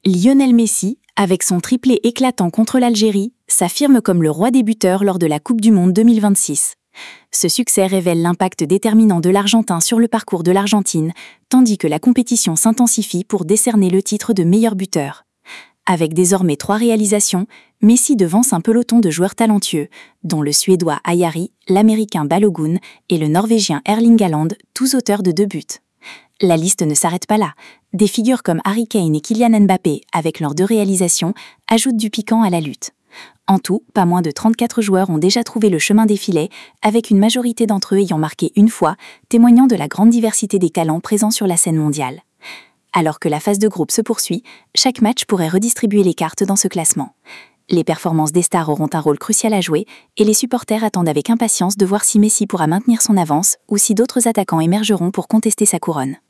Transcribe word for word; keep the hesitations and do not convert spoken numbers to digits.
Lionel Messi, avec son triplé éclatant contre l'Algérie, s'affirme comme le roi des buteurs lors de la Coupe du Monde deux mille vingt-six. Ce succès révèle l'impact déterminant de l'Argentin sur le parcours de l'Argentine, tandis que la compétition s'intensifie pour décerner le titre de meilleur buteur. Avec désormais trois réalisations, Messi devance un peloton de joueurs talentueux, dont le Suédois Ajari, l'Américain Balogun et le Norvégien Erling Haaland, tous auteurs de deux buts. La liste ne s'arrête pas là. Des figures comme Harry Kane et Kylian Mbappé, avec leurs deux réalisations, ajoutent du piquant à la lutte. En tout, pas moins de trente-quatre joueurs ont déjà trouvé le chemin des filets, avec une majorité d'entre eux ayant marqué une fois, témoignant de la grande diversité des talents présents sur la scène mondiale. Alors que la phase de groupe se poursuit, chaque match pourrait redistribuer les cartes dans ce classement. Les performances des stars auront un rôle crucial à jouer, et les supporters attendent avec impatience de voir si Messi pourra maintenir son avance ou si d'autres attaquants émergeront pour contester sa couronne.